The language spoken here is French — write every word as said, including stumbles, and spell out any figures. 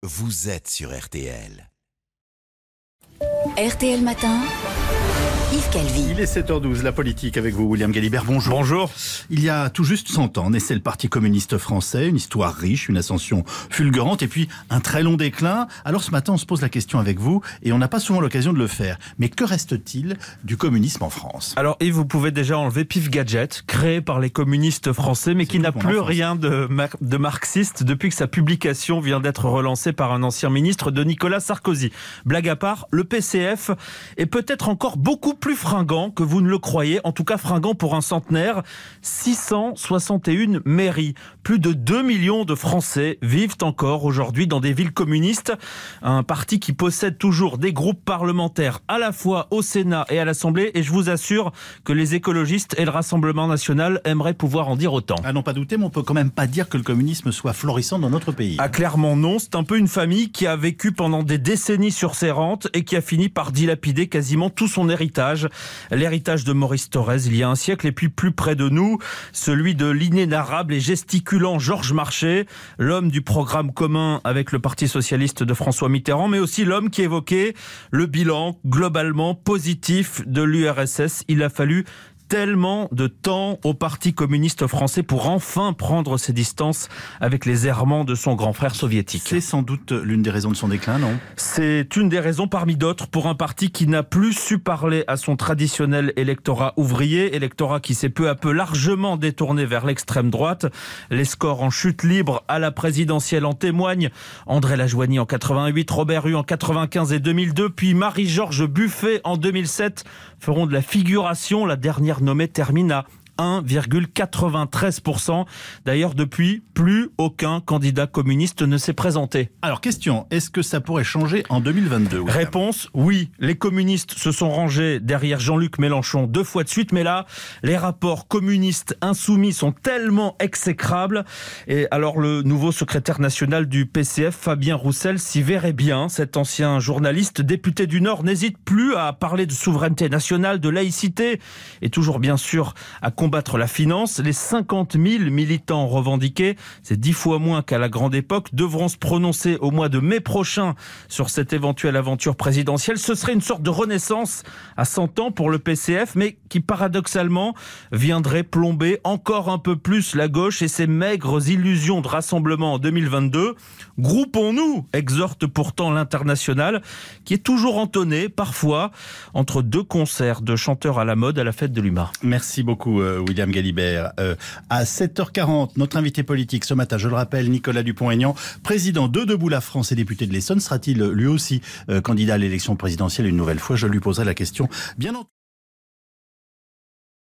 vous êtes sur R T L. R T L Matin, Yves Calvi. Il est sept heures douze, la politique avec vous, William Galibert. Bonjour. Bonjour. Il y a tout juste cent ans, naissait le Parti communiste français, une histoire riche, une ascension fulgurante et puis un très long déclin. Alors ce matin, on se pose la question avec vous et on n'a pas souvent l'occasion de le faire. Mais que reste-t-il du communisme en France ? Alors Yves, vous pouvez déjà enlever Pif Gadget, créé par les communistes français, mais C'est qui n'a tout plus mon enfance. rien de, mar- de marxiste depuis que sa publication vient d'être relancée par un ancien ministre de Nicolas Sarkozy. Blague à part, le P C F est peut-être encore beaucoup plus fringant que vous ne le croyez, en tout cas fringant pour un centenaire. six cent soixante et une mairies, plus de deux millions de Français vivent encore aujourd'hui dans des villes communistes. Un parti qui possède toujours des groupes parlementaires à la fois au Sénat et à l'Assemblée, et je vous assure que les écologistes et le Rassemblement national aimeraient pouvoir en dire autant. À n'en pas douter, mais on peut quand même pas dire que le communisme soit florissant dans notre pays. Ah, clairement non, c'est un peu une famille qui a vécu pendant des décennies sur ses rentes et qui a fini par dilapider quasiment tout son héritage. L'héritage de Maurice Thorez il y a un siècle, et puis plus près de nous, celui de l'inénarrable et gesticulant Georges Marchais, l'homme du programme commun avec le Parti socialiste de François Mitterrand, mais aussi l'homme qui évoquait le bilan globalement positif de l'U R S S. Il a fallu tellement de temps au Parti communiste français pour enfin prendre ses distances avec les errements de son grand frère soviétique. C'est sans doute l'une des raisons de son déclin, non ? C'est une des raisons parmi d'autres pour un parti qui n'a plus su parler à son traditionnel électorat ouvrier, électorat qui s'est peu à peu largement détourné vers l'extrême droite. Les scores en chute libre à la présidentielle en témoignent. André Lajoigny en quatre-vingt-huit, Robert Hue en quatre-vingt-quinze et deux mille deux, puis Marie-Georges Buffet en deux mille sept feront de la figuration. La dernière nommée termine à un virgule quatre-vingt-treize pour cent. D'ailleurs, depuis, plus aucun candidat communiste ne s'est présenté. Alors question, est-ce que ça pourrait changer en deux mille vingt-deux ? William ? Réponse, oui. Les communistes se sont rangés derrière Jean-Luc Mélenchon deux fois de suite, mais là, les rapports communistes insoumis sont tellement exécrables. Et alors, le nouveau secrétaire national du P C F, Fabien Roussel, s'y verrait bien. Cet ancien journaliste, député du Nord, n'hésite plus à parler de souveraineté nationale, de laïcité, et toujours bien sûr à combattre la finance. Les cinquante mille militants revendiqués, c'est dix fois moins qu'à la grande époque, devront se prononcer au mois de mai prochain sur cette éventuelle aventure présidentielle. Ce serait une sorte de renaissance à cent ans pour le P C F, mais qui paradoxalement viendrait plomber encore un peu plus la gauche et ses maigres illusions de rassemblement en deux mille vingt-deux. Groupons-nous, exhorte pourtant l'Internationale, qui est toujours entonné, parfois, entre deux concerts de chanteurs à la mode à la fête de l'U M A. Merci beaucoup euh, William Galibert. Euh, à sept heures quarante, notre invité politique ce matin, je le rappelle, Nicolas Dupont-Aignan, président de Debout la France et député de l'Essonne, sera-t-il lui aussi euh, candidat à l'élection présidentielle une nouvelle fois ? Je lui poserai la question bien entendu.